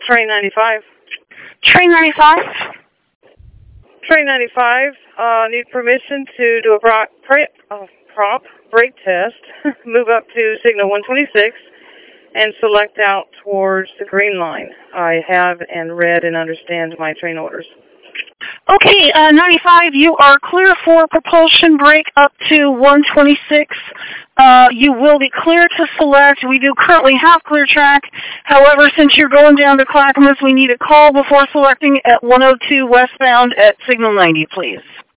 Train 95. Train 95? Train 95, need permission to do a prop brake test, move up to signal 126, and select out towards the green line. I have and read and understand my train orders. Okay, 95, you are clear for propulsion brake up to 126. You will be clear to select. We do currently have clear track. However, since you're going down to Clackamas, we need a call before selecting at 102 westbound at signal 90, please.